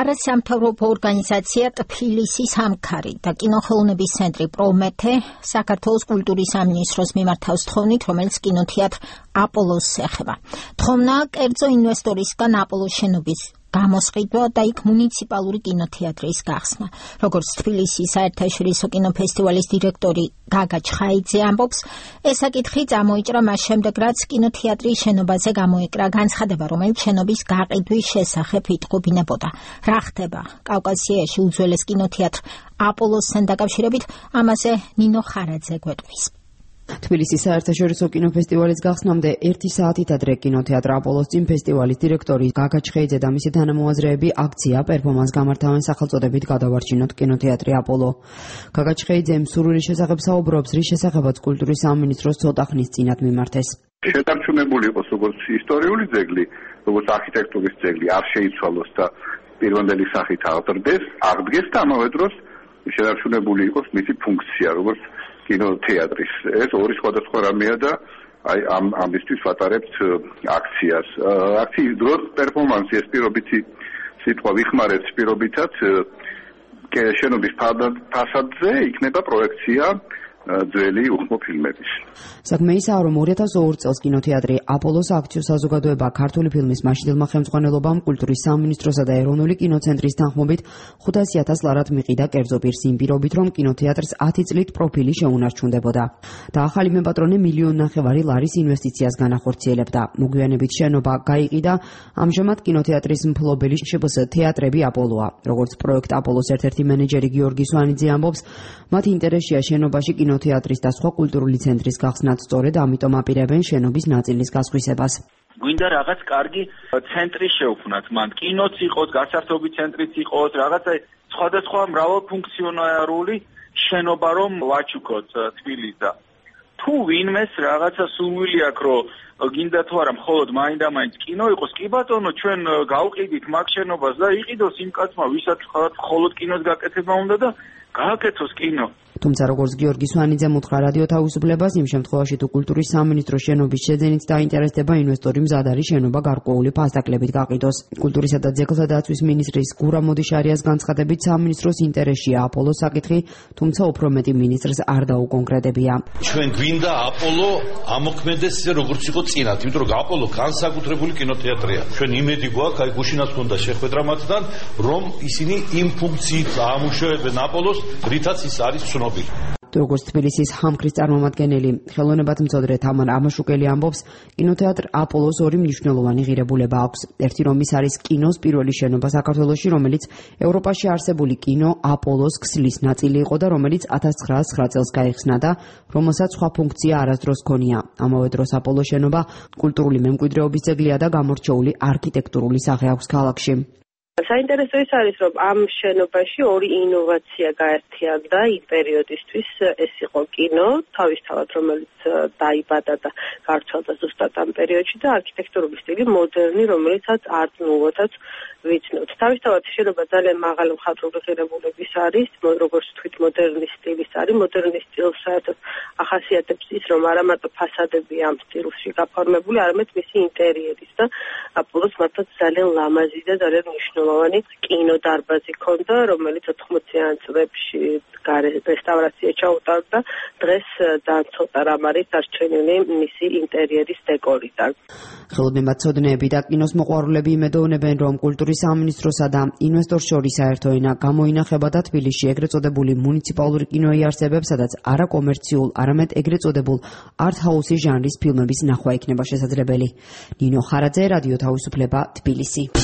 არასამთავრობო ორგანიზაცია ტფილისის ამქარი და კინოხელოვნების ცენტრი პრომეთე საქართველოს კულტურის სამინისტროს მიმართავს თხოვნით, რომელიც კინოთეატრ აპოლოს ეხება. თხოვნაა კერძო ინვესტორისგან აპოლოს შენობის გამოსყიდვა და იქ მუნიციპალური კინოთეატრის გახსნა. როგორც თბილისის საერთაშორისო კინოფესტივალის დირექტორი გაგა ჩხაიძე ამბობს, ეს საკითხი წამოიჭრა მას შემდეგ, რაც კინოთეატრის შენობაზე გამოიკრა განცხადება, რომელიც შენობის გაყიდვის შესახებ იტყობინებოდა. რა ხდება კავკასიაში უძველეს კინოთეატრ აპოლოსთან დაკავშირებით, ამაზე ნინო ხარაძე გვეტყვის. თბილისის საერთაშორისო კინოფესტივალის გახსნამდე 1 საათით ადრე კინოთეატრ აპოლოს წინ ფესტივალის დირექტორი გაგა ჩხეიძე და მისი თანამოაზრეები აქცია პერფორმანს გამართავენ სახელწოდებით გადავარჩინოთ კინოთეატრი აპოლო. გაგა ჩხეიძემ სურვილის შესახებ საუბრობს, რის შესახებაც კულტურის სამინისტროს ცოტა ხნის წინათ მიმართეს. შეთანხმებული იყოს როგორც ისტორიული ძეგლი, როგორც არქიტექტურის ძეგლი არ შეიცვალოს და პირვანდელი სახით აღდგეს და ამავე დროს შეთანხმებული იყოს მისი ფუნქცია, როგორც კინოთეატრის. ეს ორი სხვადასხვა რამეა და ამისთვის ვატარებთ აქციას. აქციის დროს პერფორმანსი ეს პირობითი სიტყვა ვიხმარებთ პირობითად შენობის ფასადზე იქნება პროექცია ძველი უხმო ფილმების. საქმე ისაა, რომ 2002 წელს კინოთეატრი აპოლოს აქციო საზოგადოება ქართული ფილმის მაშინდელმა ხელმძღვანელობამ კულტურის სამინისტროსა და ეროვნული კინოცენტრის თანხმობით 500,000 ლარად მიყიდა კერძო პირს იმ პირობით, რომ კინოთეატრს 10 წლით პროფილი შეუნარჩუნდებოდა. და ახალი მეპატრონე 1,5 მილიონ ლარის ინვესტიციას განახორციელებდა. მოგვიანებით შენობა გაიყიდა, ამჟამად კინოთეატრის მფლობელი შპს თეატრები აპოლოა. როგორც პროექტ აპოლოს ერთ-ერთი მენეჯერი გიორგი სვანიძე ამბობს, მათ ინტერესია შენობაში კინოთეატრის და სხვა კულტურული ცენტრის გახსნათ, სწორედ ამიტომ აპირებენ შენობის ნაწილის გასხვისებას. გვინდა რაღაც კარგი ცენტრი შევქმნათ, მან კინოც იყოს, გასართობი ცენტრიც იყოს, რაღაცა სხვადასხვა მრავალფუნქციონალური შენობა რომ ვაჩუქოთ თბილისს და თუ ვინმეს რაღაცა სურვილი აქვს, რომ გინდა თუ არა მხოლოდ მაინდა-მაინც კინო იყოს, კი ბატონო, ჩვენ გავყიდით მაგ შენობას და იყიდოს იმ კაცმა, ვისაც მხოლოდ კინოს გაკეთება უნდა და გააკეთოს კინო. თუმცა როგორც გიორგი სვანიძემ უთხრა რადიო თავისუფლებას, იმ შემთხვევაში თუ კულტურის სამინისტრო შენობის შეძენით დაინტერესდება, ინვესტორი მზად არის შენობა გარკვეული ფასდაკლებით გაყიდოს. კულტურისა და ძეგლთა დაცვის მინისტრის გურამ მოდიშარიას განცხადებით, სამინისტროს ინტერესია აპოლოს საკითხი, თუმცა უფრო მეტი მინისტრს არ დაუკონკრეტებია. ჩვენ გვინდა აპოლო ამოქმედეს ისე როგორც იყო წინათ, იმიტომ რომ აპოლო განსაკუთრებული კინოთეატრია. ჩვენ იმედი გვაქვს, აი გუშინაც ქონდა შეხვედრა მათთან, რომ ისინი იმ ფუნქციით აამუშავებენ აპოლოს, რითაც ის არის ცნობილი. როგორც თბილისის ჰამქრის წარმომადგენელი ხელოვნებათმცოდნე თამარ ამაშუკელი ამბობს, კინოთეატრ აპოლოს ორი მნიშვნელოვანი ღირებულება აქვს. ერთი რომ ის არის კინოს პირველი შენობა საქართველოში, რომელიც ევროპაში არსებული კინო აპოლოს ქსლის ნაწილი იყო და რომელიც 1909 წელს გაიხსნა და რომელსაც სხვა ფუნქცია არასდროს ჰქონია. ამავე დროს აპოლოს შენობა კულტურული მემკვიდრეობის ძეგლია და გამორჩეული არქიტექტურული სახე აქვს ქალაქში. საინტერესო ის არის, რომ ამ შენობაში ორი ინოვაცია გაერთიანდა იმ პერიოდისთვის. ეს იყო კინო, თავისთავად, რომელიც დაიბადა და გარჩევდა ზუსტად ამ პერიოდში და არქიტექტურული სტილი მოდერნი, რომელიცაც art nouveau-საც ვიცნობთ. თავისთავად შენობა ძალიან მაღალი მხატვრული ღირებულების არის, როგორც თქვით, მოდერნის სტილის არის. მოდერნის სტილს საერთოდ ახასიათებს ის, რომ არა მარტო ფასადები ამ სტილში გაფორმებული, არამედ მისი ინტერიერის და აპოლოს მართლაც ძალიან ლამაზი და ძალიან მნიშვნელოვანი კინოდარბაზი ჰქონდა, რომელიც 80-იან წლებში რესტავრაცია ჩაუტარდა. დღეს ძალიან ცოტა რამ არის დარჩენილი მისი ინტერიერის დეკორიდან. ხელოვნებათმცოდნეები და კინოს მოყვარულები იმედოვნებენ, რომ კულტურის სამინისტროსა და ინვესტორს შორის საერთო ენა გამოინახება და თბილისში ეგრეთ წოდებული მუნიციპალური კინო იარსებებს, სადაც არა კომერციულ, არამედ ეგრეთ წოდებულ art-house ჟანრის ფილმების ნახვა იქნება შესაძლებელი. ნინო ხარაძე, რადიო თავისუფლება, თბილისი.